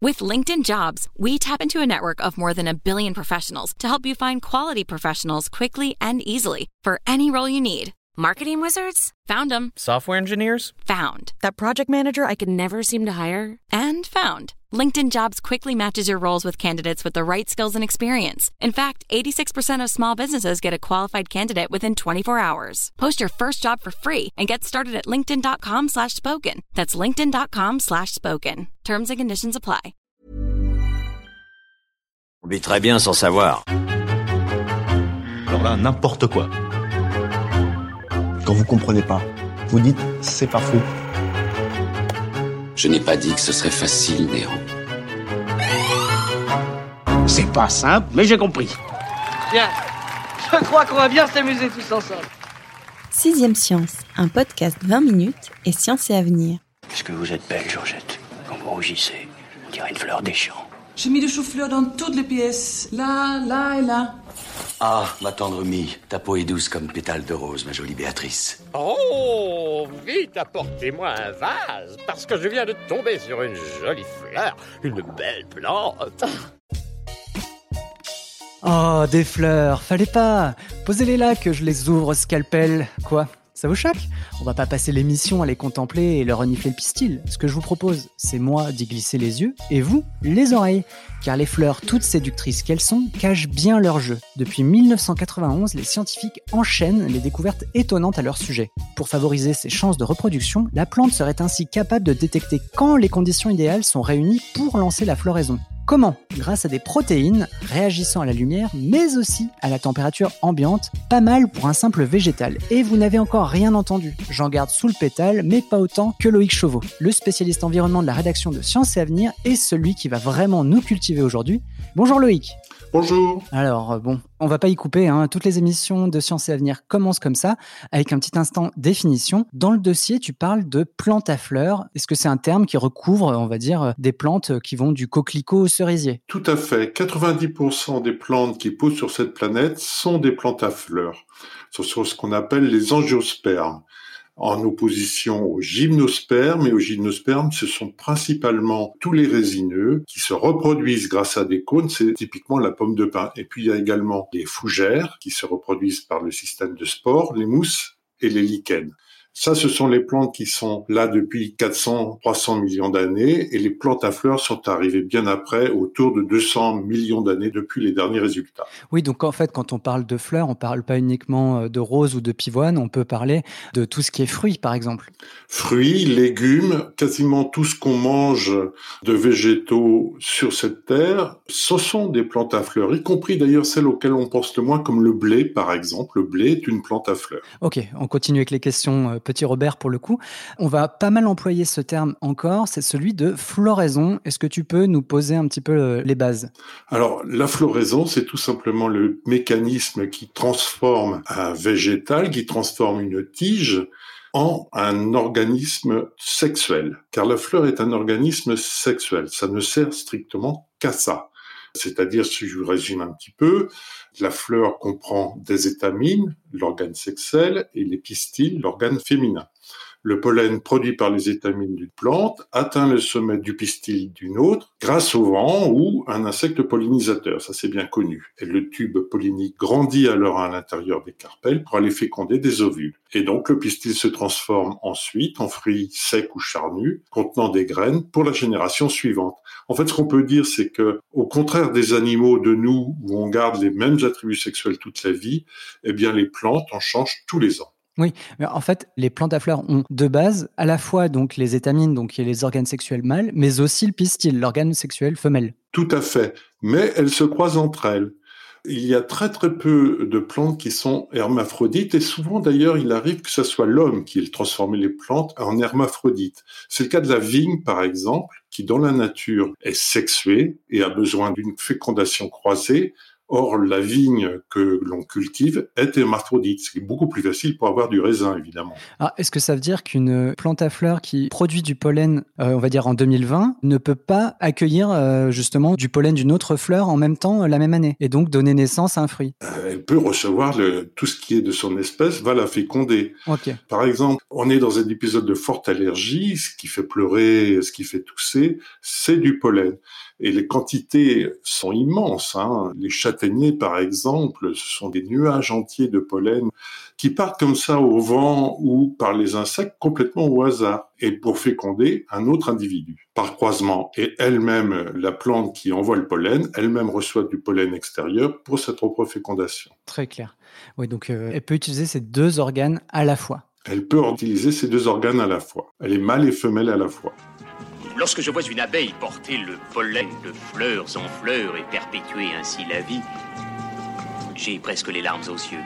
With LinkedIn Jobs, we tap into a network of more than 1 billion professionals to help you find quality professionals quickly and easily for any role you need. Marketing wizards? Found them. Software engineers? Found. That project manager I could never seem to hire? And found. LinkedIn Jobs quickly matches your roles with candidates with the right skills and experience. In fact, 86% of small businesses get a qualified candidate within 24 hours. Post your first job for free and get started at linkedin.com/spoken. That's linkedin.com/spoken. Terms and conditions apply. On vit très bien sans savoir. Alors là, n'importe quoi. Quand vous comprenez pas, vous dites « c'est pas fou ». Je n'ai pas dit que ce serait facile, Néron. C'est pas simple, mais j'ai compris. Bien, je crois qu'on va bien s'amuser tous ensemble. 6ème Science, un podcast 20 minutes et science et avenir. Est-ce que vous êtes belle, Georgette? Quand vous rougissez, on dirait une fleur des champs. J'ai mis du chou-fleur dans toutes les pièces, là et là. Ah, ma tendre mie, ta peau est douce comme pétale de rose, ma jolie Béatrice. Oh, vite, apportez-moi un vase, parce que je viens de tomber sur une jolie fleur, une belle plante. Oh, des fleurs, fallait pas. Posez-les là que je les ouvre au scalpel. Quoi ? Ça vous choque ? On va pas passer l'émission à les contempler et leur renifler le pistil. Ce que je vous propose, c'est moi d'y glisser les yeux et vous, les oreilles. Car les fleurs, toutes séductrices qu'elles sont, cachent bien leur jeu. Depuis 1991, les scientifiques enchaînent les découvertes étonnantes à leur sujet. Pour favoriser ses chances de reproduction, la plante serait ainsi capable de détecter quand les conditions idéales sont réunies pour lancer la floraison. Comment ? Grâce à des protéines réagissant à la lumière, mais aussi à la température ambiante, pas mal pour un simple végétal. Et vous n'avez encore rien entendu. J'en garde sous le pétale, mais pas autant que Loïc Chauveau, le spécialiste environnement de la rédaction de Science et Avenir et celui qui va vraiment nous cultiver aujourd'hui. Bonjour Loïc. Bonjour. Alors on va pas y couper, hein. Toutes les émissions de Science et Avenir commencent comme ça, avec un petit instant définition. Dans le dossier, tu parles de plantes à fleurs. Est-ce que c'est un terme qui recouvre, on va dire, des plantes qui vont du coquelicot au cerisier ? Tout à fait. 90% des plantes qui poussent sur cette planète sont des plantes à fleurs. Ce sont ce qu'on appelle les angiospermes. En opposition aux gymnospermes, et aux gymnospermes, ce sont principalement tous les résineux qui se reproduisent grâce à des cônes, c'est typiquement la pomme de pin. Et puis il y a également les fougères qui se reproduisent par le système de spores, les mousses et les lichens. Ça, ce sont les plantes qui sont là depuis 400-300 millions d'années, et les plantes à fleurs sont arrivées bien après, autour de 200 millions d'années depuis les derniers résultats. Oui, donc en fait, quand on parle de fleurs, on parle pas uniquement de roses ou de pivoine, on peut parler de tout ce qui est fruits, par exemple. Fruits, légumes, quasiment tout ce qu'on mange de végétaux sur cette terre, ce sont des plantes à fleurs, y compris d'ailleurs celles auxquelles on pense le moins, comme le blé, par exemple. Le blé est une plante à fleurs. Ok, on continue avec les questions. Petit Robert pour le coup. On va pas mal employer ce terme encore, c'est celui de floraison. Est-ce que tu peux nous poser un petit peu les bases ? Alors, la floraison, c'est tout simplement le mécanisme qui transforme un végétal, qui transforme une tige en un organisme sexuel. Car la fleur est un organisme sexuel. Ça ne sert strictement qu'à ça. C'est-à-dire, si je vous résume un petit peu, la fleur comprend des étamines, l'organe sexuel, et les pistils, l'organe féminin. Le pollen produit par les étamines d'une plante atteint le sommet du pistil d'une autre grâce au vent ou un insecte pollinisateur, ça c'est bien connu. Et le tube pollinique grandit alors à l'intérieur des carpelles pour aller féconder des ovules. Et donc le pistil se transforme ensuite en fruit sec ou charnu contenant des graines pour la génération suivante. En fait, ce qu'on peut dire, c'est que, au contraire des animaux de nous où on garde les mêmes attributs sexuels toute la vie, eh bien les plantes en changent tous les ans. Oui, mais en fait, les plantes à fleurs ont de base à la fois donc les étamines, donc qui est les organes sexuels mâles, mais aussi le pistil, l'organe sexuel femelle. Tout à fait, mais elles se croisent entre elles. Il y a très très peu de plantes qui sont hermaphrodites et souvent d'ailleurs il arrive que ce soit l'homme qui ait transformé les plantes en hermaphrodites. C'est le cas de la vigne par exemple, qui dans la nature est sexuée et a besoin d'une fécondation croisée. Or, la vigne que l'on cultive est hermaphrodite. C'est beaucoup plus facile pour avoir du raisin, évidemment. Alors, est-ce que ça veut dire qu'une plante à fleurs qui produit du pollen, on va dire en 2020, ne peut pas accueillir justement du pollen d'une autre fleur en même temps la même année et donc donner naissance à un fruit? Elle peut recevoir tout ce qui est de son espèce, va la féconder. Okay. Par exemple, on est dans un épisode de forte allergie, ce qui fait pleurer, ce qui fait tousser, c'est du pollen. Et les quantités sont immenses. Les châtaigniers, par exemple, ce sont des nuages entiers de pollen qui partent comme ça au vent ou par les insectes complètement au hasard et pour féconder un autre individu par croisement. Et elle-même, la plante qui envoie le pollen, elle-même reçoit du pollen extérieur pour sa propre fécondation. Très clair. Oui, donc elle peut utiliser ces deux organes à la fois. Elle peut utiliser ces deux organes à la fois. Elle est mâle et femelle à la fois. Lorsque je vois une abeille porter le pollen de fleurs en fleurs et perpétuer ainsi la vie, j'ai presque les larmes aux yeux.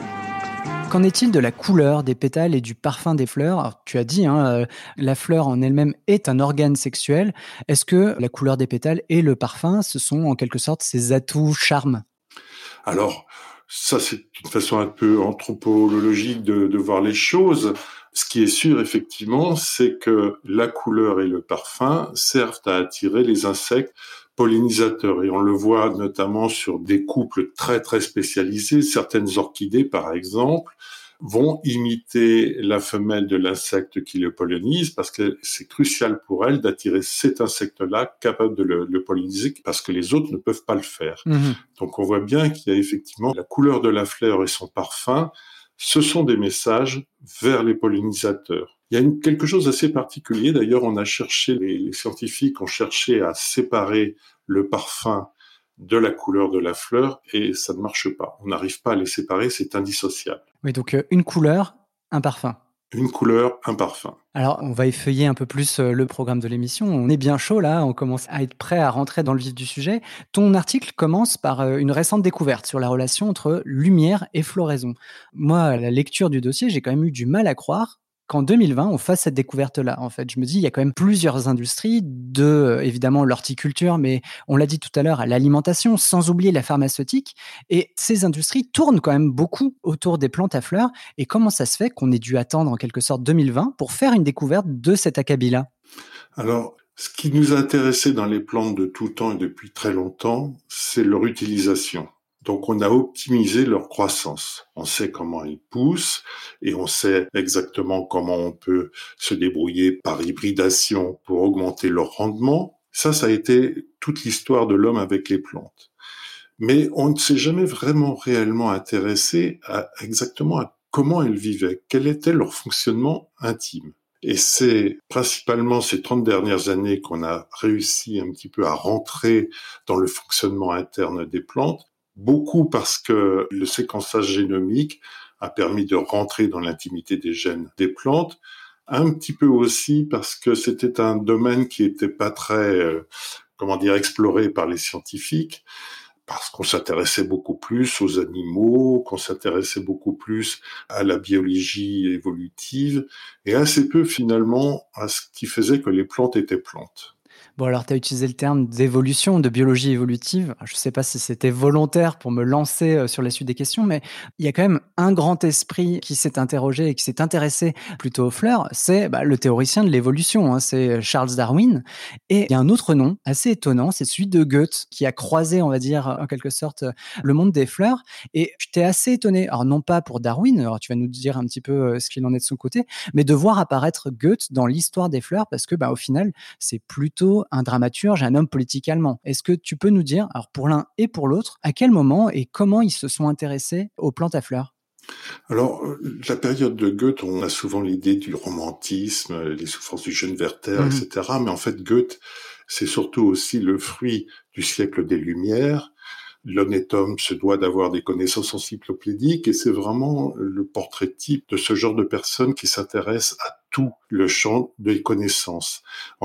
Qu'en est-il de la couleur des pétales et du parfum des fleurs? Alors, tu as dit, la fleur en elle-même est un organe sexuel. Est-ce que la couleur des pétales et le parfum, ce sont en quelque sorte ses atouts charmes? Alors, ça c'est une façon un peu anthropologique de voir les choses. Ce qui est sûr, effectivement, c'est que la couleur et le parfum servent à attirer les insectes pollinisateurs. Et on le voit notamment sur des couples très, très spécialisés. Certaines orchidées, par exemple, vont imiter la femelle de l'insecte qui le pollinise parce que c'est crucial pour elles d'attirer cet insecte-là capable de le polliniser parce que les autres ne peuvent pas le faire. Mmh. Donc on voit bien qu'il y a effectivement la couleur de la fleur et son parfum. Ce sont des messages vers les pollinisateurs. Il y a quelque chose d'assez particulier. D'ailleurs, on a cherché, les scientifiques ont cherché à séparer le parfum de la couleur de la fleur et ça ne marche pas. On n'arrive pas à les séparer, c'est indissociable. Oui, donc une couleur, un parfum. Une couleur, un parfum. Alors, on va effeuiller un peu plus le programme de l'émission. On est bien chaud là, on commence à être prêt à rentrer dans le vif du sujet. Ton article commence par une récente découverte sur la relation entre lumière et floraison. Moi, à la lecture du dossier, j'ai quand même eu du mal à croire qu'en 2020, on fasse cette découverte-là. En fait, je me dis, il y a quand même plusieurs industries évidemment, l'horticulture, mais on l'a dit tout à l'heure, à l'alimentation, sans oublier la pharmaceutique. Et ces industries tournent quand même beaucoup autour des plantes à fleurs. Et comment ça se fait qu'on ait dû attendre en quelque sorte 2020 pour faire une découverte de cet acabit-là? Alors, ce qui nous a intéressé dans les plantes de tout temps et depuis très longtemps, c'est leur utilisation. Donc, on a optimisé leur croissance. On sait comment elles poussent et on sait exactement comment on peut se débrouiller par hybridation pour augmenter leur rendement. Ça a été toute l'histoire de l'homme avec les plantes. Mais on ne s'est jamais vraiment réellement intéressé exactement à comment elles vivaient, quel était leur fonctionnement intime. Et c'est principalement ces 30 dernières années qu'on a réussi un petit peu à rentrer dans le fonctionnement interne des plantes. Beaucoup parce que le séquençage génomique a permis de rentrer dans l'intimité des gènes des plantes, un petit peu aussi parce que c'était un domaine qui était pas très, exploré par les scientifiques, parce qu'on s'intéressait beaucoup plus aux animaux, qu'on s'intéressait beaucoup plus à la biologie évolutive, et assez peu finalement à ce qui faisait que les plantes étaient plantes. Bon, alors, tu as utilisé le terme d'évolution, de biologie évolutive. Je ne sais pas si c'était volontaire pour me lancer sur la suite des questions, mais il y a quand même un grand esprit qui s'est interrogé et qui s'est intéressé plutôt aux fleurs, c'est le théoricien de l'évolution, c'est Charles Darwin. Et il y a un autre nom assez étonnant, c'est celui de Goethe, qui a croisé, on va dire, en quelque sorte, le monde des fleurs. Et j'étais assez étonné, alors non pas pour Darwin, alors tu vas nous dire un petit peu ce qu'il en est de son côté, mais de voir apparaître Goethe dans l'histoire des fleurs, parce que au final, c'est plutôt un dramaturge, un homme politique allemand. Est-ce que tu peux nous dire, alors pour l'un et pour l'autre, à quel moment et comment ils se sont intéressés aux plantes à fleurs? Alors, la période de Goethe, on a souvent l'idée du romantisme, les souffrances du jeune Werther, etc. Mais en fait, Goethe, c'est surtout aussi le fruit du siècle des Lumières. L'honnête homme se doit d'avoir des connaissances encyclopédiques et c'est vraiment le portrait type de ce genre de personne qui s'intéresse à tout le champ des connaissances. En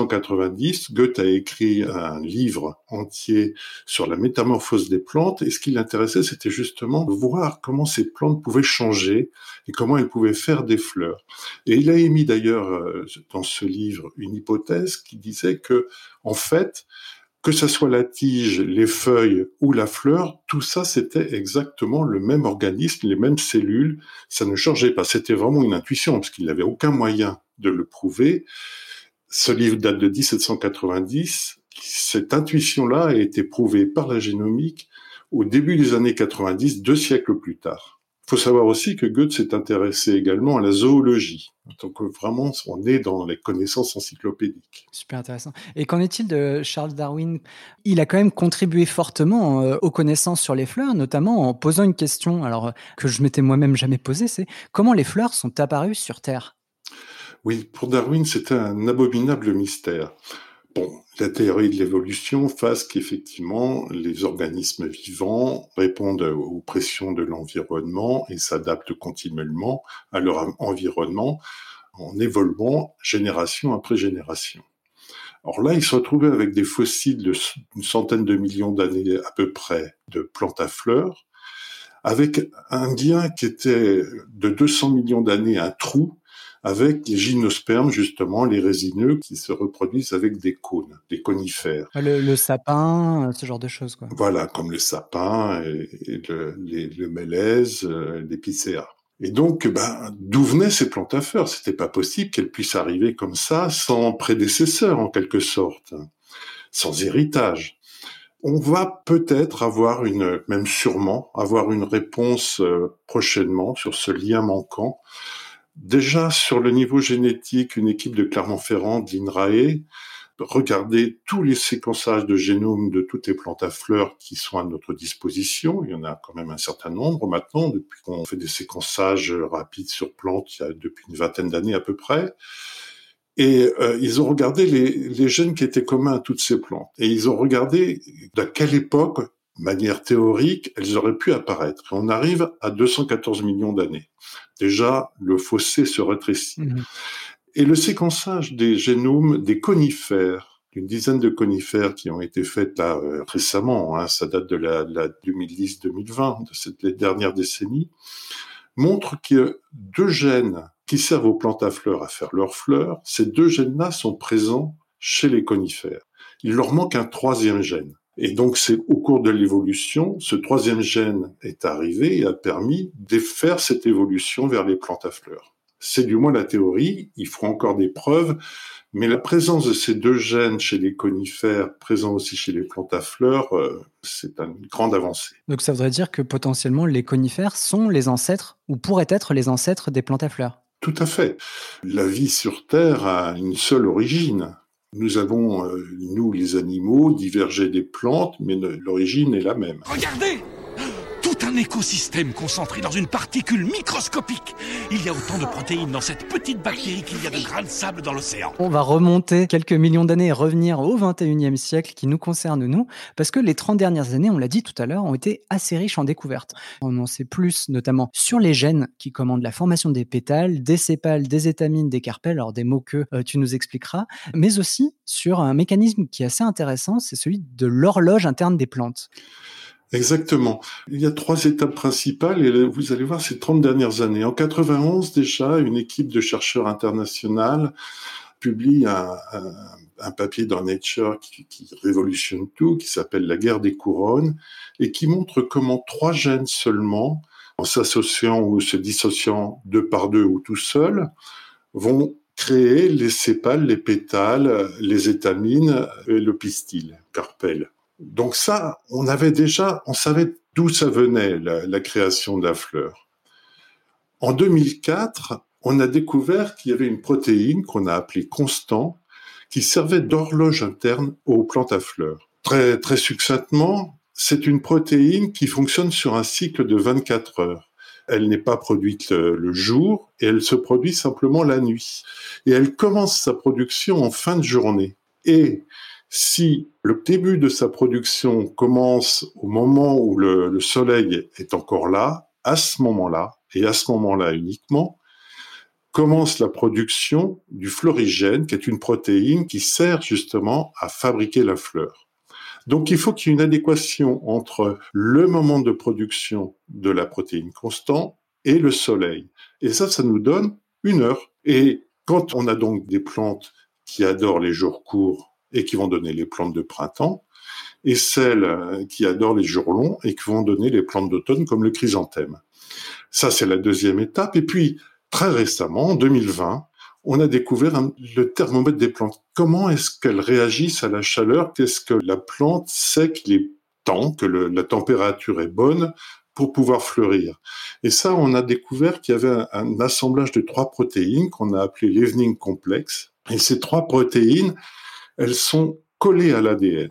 1790, Goethe a écrit un livre entier sur la métamorphose des plantes et ce qui l'intéressait, c'était justement de voir comment ces plantes pouvaient changer et comment elles pouvaient faire des fleurs. Et il a émis d'ailleurs dans ce livre une hypothèse qui disait que, en fait, Que ça soit la tige, les feuilles ou la fleur, tout ça, c'était exactement le même organisme, les mêmes cellules. Ça ne changeait pas. C'était vraiment une intuition, parce qu'il n'avait aucun moyen de le prouver. Ce livre date de 1790. Cette intuition-là a été prouvée par la génomique au début des années 90, 2 siècles plus tard. Il faut savoir aussi que Goethe s'est intéressé également à la zoologie. Donc vraiment, on est dans les connaissances encyclopédiques. Super intéressant. Et qu'en est-il de Charles Darwin ? Il a quand même contribué fortement aux connaissances sur les fleurs, notamment en posant une question que je m'étais moi-même jamais posée, c'est comment les fleurs sont apparues sur Terre ? Oui, pour Darwin, c'était un abominable mystère. Bon, la théorie de l'évolution fasse qu'effectivement, les organismes vivants répondent aux pressions de l'environnement et s'adaptent continuellement à leur environnement en évoluant génération après génération. Or là, il se retrouvait avec des fossiles d'une centaine de millions d'années à peu près de plantes à fleurs, avec un lien qui était de 200 millions d'années, un trou, avec les gymnospermes, justement, les résineux qui se reproduisent avec des cônes, des conifères. Le sapin, ce genre de choses, quoi. Voilà, comme le sapin et le mélèze, l'épicéa. Et donc, d'où venaient ces plantes à fleurs ? C'était pas possible qu'elles puissent arriver comme ça, sans prédécesseur, en quelque sorte, sans héritage. On va peut-être même sûrement, avoir une réponse prochainement sur ce lien manquant. Déjà, sur le niveau génétique, une équipe de Clermont-Ferrand, de l'INRAE, regardait tous les séquençages de génome de toutes les plantes à fleurs qui sont à notre disposition. Il y en a quand même un certain nombre maintenant, depuis qu'on fait des séquençages rapides sur plantes depuis une vingtaine d'années à peu près. Et ils ont regardé les gènes qui étaient communs à toutes ces plantes. Et ils ont regardé d'à quelle époque, de manière théorique, elles auraient pu apparaître. Et on arrive à 214 millions d'années. Déjà, le fossé se rétrécit. Et le séquençage des génomes des conifères, une dizaine de conifères qui ont été faites là récemment, ça date de la 2010-2020, de cette dernière décennie, montre que 2 gènes qui servent aux plantes à fleurs à faire leurs fleurs, ces 2 gènes-là sont présents chez les conifères. Il leur manque un 3e gène. Et donc, c'est au cours de l'évolution, ce 3e gène est arrivé et a permis de faire cette évolution vers les plantes à fleurs. C'est du moins la théorie, il faut encore des preuves, mais la présence de ces 2 gènes chez les conifères, présents aussi chez les plantes à fleurs, c'est une grande avancée. Donc ça voudrait dire que potentiellement les conifères sont les ancêtres, ou pourraient être les ancêtres des plantes à fleurs. Tout à fait. La vie sur Terre a une seule origine. Nous avons, nous les animaux, divergé des plantes, mais l'origine est la même. Regardez ! Tout un écosystème concentré dans une particule microscopique. Il y a autant de protéines dans cette petite bactérie qu'il y a de grains de sable dans l'océan. On va remonter quelques millions d'années et revenir au 21e siècle qui nous concerne nous, parce que les 30 dernières années, on l'a dit tout à l'heure, ont été assez riches en découvertes. On en sait plus, notamment sur les gènes qui commandent la formation des pétales, des sépales, des étamines, des carpels, alors des mots que tu nous expliqueras, mais aussi sur un mécanisme qui est assez intéressant, c'est celui de l'horloge interne des plantes. Exactement. Il y a 3 étapes principales et vous allez voir ces 30 dernières années. En 91 déjà, une équipe de chercheurs internationaux publie un papier dans Nature qui révolutionne tout, qui s'appelle La guerre des couronnes et qui montre comment 3 gènes seulement, en s'associant ou se dissociant 2 par 2 ou tout seuls, vont créer les sépales, les pétales, les étamines et le pistil, carpel. Donc ça, on savait d'où ça venait, la création de la fleur. En 2004, on a découvert qu'il y avait une protéine qu'on a appelée constant, qui servait d'horloge interne aux plantes à fleurs. Très, très succinctement, c'est une protéine qui fonctionne sur un cycle de 24 heures. Elle n'est pas produite le jour et elle se produit simplement la nuit. Et elle commence sa production en fin de journée. Et si le début de sa production commence au moment où le soleil est encore là, à ce moment-là, et à ce moment-là uniquement, commence la production du florigène, qui est une protéine qui sert justement à fabriquer la fleur. Donc il faut qu'il y ait une adéquation entre le moment de production de la protéine constant et le soleil. Et ça nous donne 1 heure. Et quand on a donc des plantes qui adorent les jours courts et qui vont donner les plantes de printemps, et celles qui adorent les jours longs et qui vont donner les plantes d'automne comme le chrysanthème. Ça, c'est la deuxième étape. Et puis, très récemment, en 2020, on a découvert le thermomètre des plantes. Comment est-ce qu'elles réagissent à la chaleur? Qu'est-ce que la plante sait qu'il est temps, que la température est bonne pour pouvoir fleurir? Et ça, on a découvert qu'il y avait un assemblage de 3 protéines qu'on a appelé l'evening complex. Et ces 3 protéines, elles sont collées à l'ADN.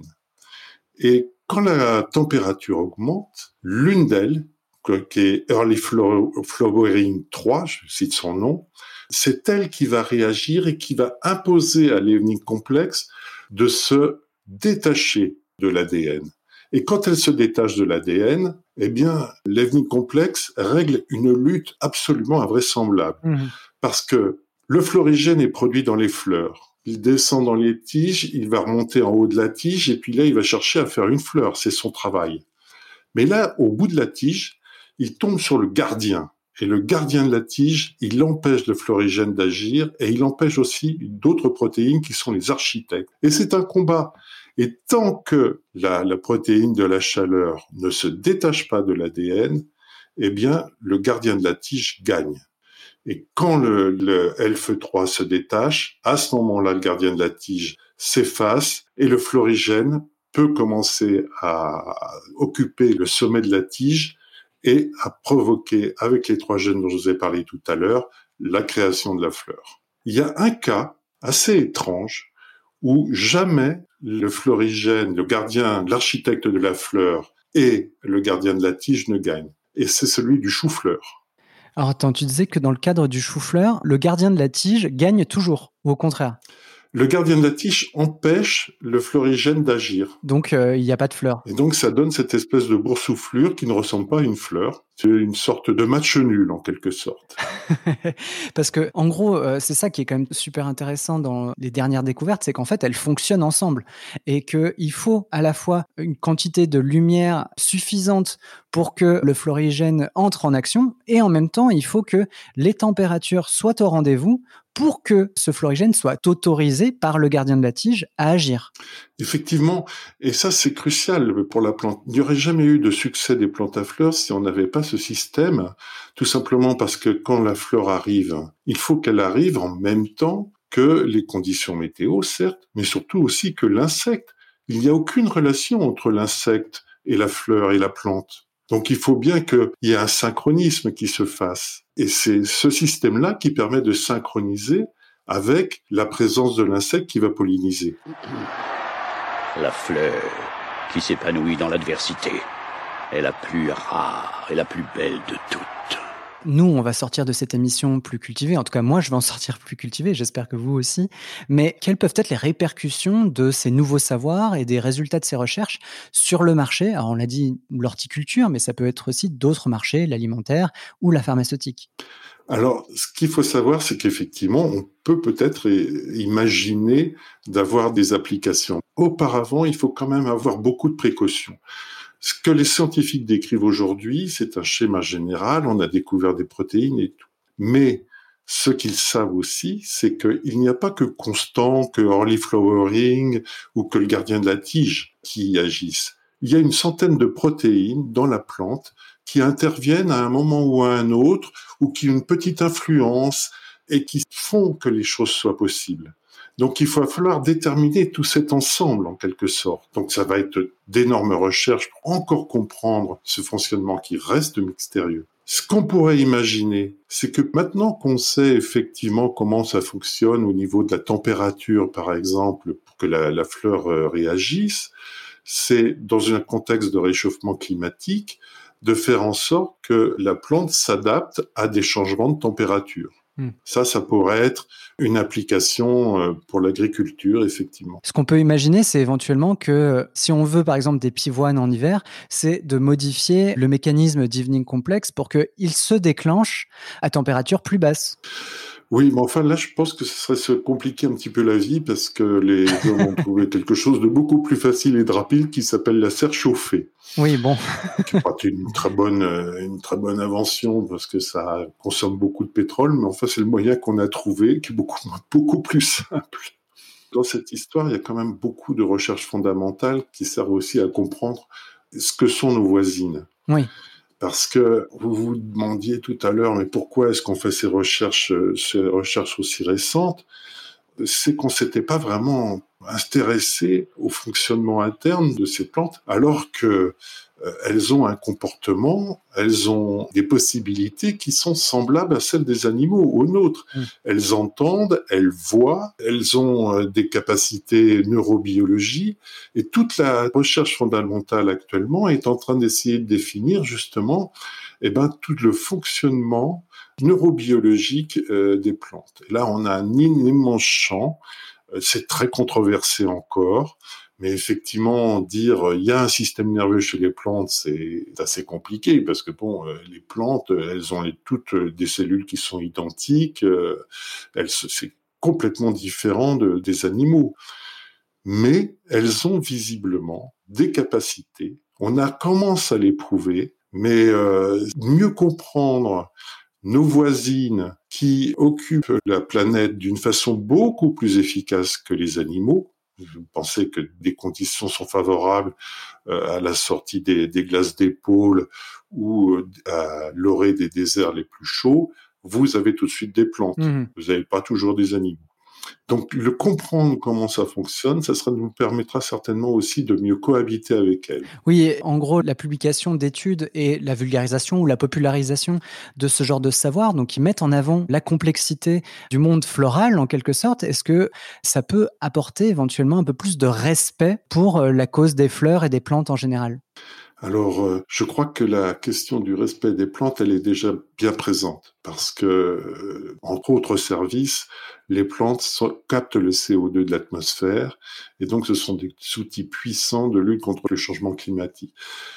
Et quand la température augmente, l'une d'elles, qui est Early Flowering 3, je cite son nom, c'est elle qui va réagir et qui va imposer à l'evening complex de se détacher de l'ADN. Et quand elle se détache de l'ADN, eh bien, l'evening complex règle une lutte absolument invraisemblable. Parce que le florigène est produit dans les fleurs. Il descend dans les tiges, il va remonter en haut de la tige, et puis là, il va chercher à faire une fleur. C'est son travail. Mais là, au bout de la tige, il tombe sur le gardien. Et le gardien de la tige, il empêche le florigène d'agir et il empêche aussi d'autres protéines qui sont les architectes. Et c'est un combat. Et tant que la protéine de la chaleur ne se détache pas de l'ADN, eh bien, le gardien de la tige gagne. Et quand le Elf3 se détache, à ce moment-là, le gardien de la tige s'efface et le florigène peut commencer à occuper le sommet de la tige et à provoquer, avec les 3 gènes dont je vous ai parlé tout à l'heure, la création de la fleur. Il y a un cas assez étrange où jamais le florigène, le gardien, l'architecte de la fleur et le gardien de la tige ne gagnent. Et c'est celui du chou-fleur. Alors attends, tu disais que dans le cadre du chou-fleur, le gardien de la tige gagne toujours, ou au contraire? Le gardien de la tige empêche le florigène d'agir. Donc, il n'y a pas de fleur. Et donc, ça donne cette espèce de boursouflure qui ne ressemble pas à une fleur. C'est une sorte de match nul, en quelque sorte. Parce que, en gros, c'est ça qui est quand même super intéressant dans les dernières découvertes, c'est qu'en fait, elles fonctionnent ensemble. Et qu'il faut à la fois une quantité de lumière suffisante pour que le florigène entre en action, et en même temps, il faut que les températures soient au rendez-vous pour que ce florigène soit autorisé par le gardien de la tige à agir. Effectivement, et ça c'est crucial pour la plante. Il n'y aurait jamais eu de succès des plantes à fleurs si on n'avait pas ce système, tout simplement parce que quand la fleur arrive, il faut qu'elle arrive en même temps que les conditions météo, certes, mais surtout aussi que l'insecte. Il n'y a aucune relation entre l'insecte et la fleur et la plante. Donc il faut bien qu'il y ait un synchronisme qui se fasse. Et c'est ce système-là qui permet de synchroniser avec la présence de l'insecte qui va polliniser. La fleur qui s'épanouit dans l'adversité est la plus rare et la plus belle de toutes. Nous, on va sortir de cette émission plus cultivée. En tout cas, moi, je vais en sortir plus cultivé. J'espère que vous aussi. Mais quelles peuvent être les répercussions de ces nouveaux savoirs et des résultats de ces recherches sur le marché? Alors, on l'a dit, l'horticulture, mais ça peut être aussi d'autres marchés, l'alimentaire ou la pharmaceutique. Alors, ce qu'il faut savoir, c'est qu'effectivement, on peut peut-être imaginer d'avoir des applications. Auparavant, il faut quand même avoir beaucoup de précautions. Ce que les scientifiques décrivent aujourd'hui, c'est un schéma général, on a découvert des protéines et tout. Mais ce qu'ils savent aussi, c'est qu'il n'y a pas que Constant, que Early Flowering ou que le gardien de la tige qui agissent. Il y a une centaine de protéines dans la plante qui interviennent à un moment ou à un autre ou qui ont une petite influence et qui font que les choses soient possibles. Donc, il va falloir déterminer tout cet ensemble, en quelque sorte. Donc, ça va être d'énormes recherches pour encore comprendre ce fonctionnement qui reste mystérieux. Ce qu'on pourrait imaginer, c'est que maintenant qu'on sait effectivement comment ça fonctionne au niveau de la température, par exemple, pour que la fleur réagisse, c'est dans un contexte de réchauffement climatique, de faire en sorte que la plante s'adapte à des changements de température. Ça pourrait être une application pour l'agriculture, effectivement. Ce qu'on peut imaginer, c'est éventuellement que si on veut, par exemple, des pivoines en hiver, c'est de modifier le mécanisme d'evening complex pour qu'il se déclenche à température plus basse. Oui, mais enfin là, je pense que ce serait se compliquer un petit peu la vie parce que les hommes ont trouvé quelque chose de beaucoup plus facile et de rapide qui s'appelle la serre chauffée. Oui, bon. C'est une très bonne invention parce que ça consomme beaucoup de pétrole, mais enfin c'est le moyen qu'on a trouvé qui est beaucoup plus simple. Dans cette histoire, il y a quand même beaucoup de recherches fondamentales qui servent aussi à comprendre ce que sont nos voisines. Oui. Parce que vous vous demandiez tout à l'heure, mais pourquoi est-ce qu'on fait ces recherches aussi récentes ? C'est qu'on s'était pas vraiment intéressé au fonctionnement interne de ces plantes, alors que elles ont un comportement, elles ont des possibilités qui sont semblables à celles des animaux, aux nôtres. Elles entendent, elles voient, elles ont des capacités neurobiologie, et toute la recherche fondamentale actuellement est en train d'essayer de définir justement tout le fonctionnement neurobiologique des plantes. Et là, on a un immense champ, c'est très controversé encore, mais effectivement, dire il y a un système nerveux chez les plantes, c'est assez compliqué, parce que les plantes, elles ont toutes des cellules qui sont identiques, c'est complètement différent des animaux. Mais elles ont visiblement des capacités, commence à les prouver, mais mieux comprendre nos voisines qui occupent la planète d'une façon beaucoup plus efficace que les animaux. Vous pensez que des conditions sont favorables à la sortie des glaces d'épaule ou à l'orée des déserts les plus chauds, vous avez tout de suite des plantes. Vous n'avez pas toujours des animaux. Donc, le comprendre comment ça fonctionne, nous permettra certainement aussi de mieux cohabiter avec elles. Oui, en gros, la publication d'études et la vulgarisation ou la popularisation de ce genre de savoir, donc qui mettent en avant la complexité du monde floral, en quelque sorte, est-ce que ça peut apporter éventuellement un peu plus de respect pour la cause des fleurs et des plantes en général ? Alors, je crois que la question du respect des plantes, elle est déjà bien présente, parce que, entre autres services, les plantes captent le CO2 de l'atmosphère, et donc ce sont des outils puissants de lutte contre le changement climatique.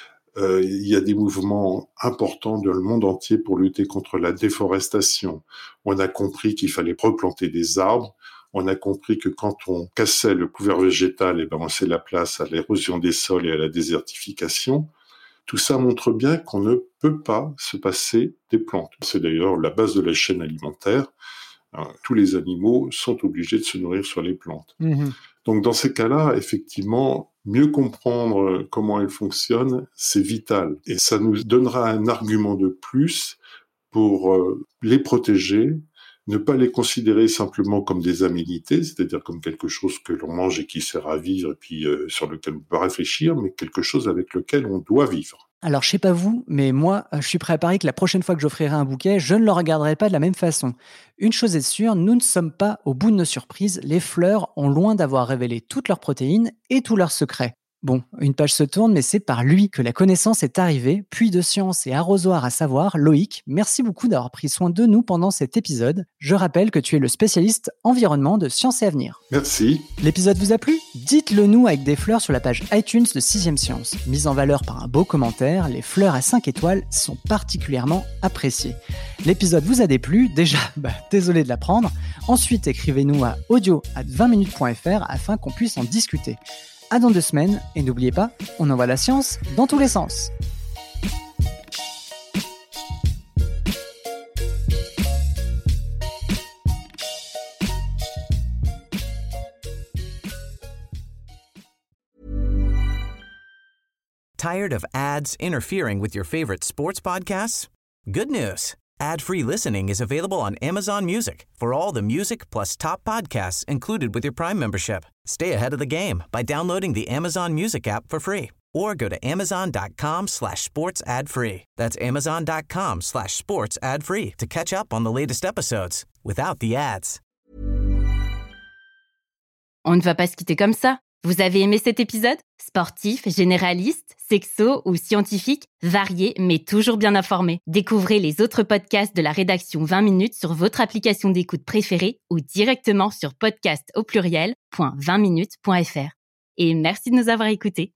Il y a des mouvements importants dans le monde entier pour lutter contre la déforestation. On a compris qu'il fallait replanter des arbres. On a compris que quand on cassait le couvert végétal, on laissait la place à l'érosion des sols et à la désertification. Tout ça montre bien qu'on ne peut pas se passer des plantes. C'est d'ailleurs la base de la chaîne alimentaire. Tous les animaux sont obligés de se nourrir sur les plantes. Donc dans ces cas-là, effectivement, mieux comprendre comment elles fonctionnent, c'est vital. Et ça nous donnera un argument de plus pour les protéger, ne pas les considérer simplement comme des aménités, c'est-à-dire comme quelque chose que l'on mange et qui sert à vivre et puis sur lequel on peut réfléchir, mais quelque chose avec lequel on doit vivre. Alors, je sais pas vous, mais moi, je suis prêt à parier que la prochaine fois que j'offrirai un bouquet, je ne le regarderai pas de la même façon. Une chose est sûre, nous ne sommes pas au bout de nos surprises. Les fleurs ont loin d'avoir révélé toutes leurs protéines et tous leurs secrets. Bon, une page se tourne, mais c'est par lui que la connaissance est arrivée. Puits de science et arrosoir à savoir, Loïc, merci beaucoup d'avoir pris soin de nous pendant cet épisode. Je rappelle que tu es le spécialiste environnement de Science et Avenir. Merci. L'épisode vous a plu ? Dites-le nous avec des fleurs sur la page iTunes de 6ème Science. Mise en valeur par un beau commentaire, les fleurs à 5 étoiles sont particulièrement appréciées. L'épisode vous a déplu ? Déjà, désolé de l'apprendre. Ensuite, écrivez-nous à audio@20minutes.fr afin qu'on puisse en discuter. À dans 2 semaines, et n'oubliez pas, on envoie la science dans tous les sens. Tired of ads interfering with your favorite sports podcasts? Good news. Ad-free listening is available on Amazon Music for all the music plus top podcasts included with your Prime membership. Stay ahead of the game by downloading the Amazon Music app for free or go to amazon.com/sports ad free. That's amazon.com/sports ad free to catch up on the latest episodes without the ads. On ne va pas se quitter comme ça. Vous avez aimé cet épisode ? Sportif, généraliste, sexo ou scientifique, varié mais toujours bien informé. Découvrez les autres podcasts de la rédaction 20 minutes sur votre application d'écoute préférée ou directement sur podcast@20minutes.fr. Et merci de nous avoir écoutés.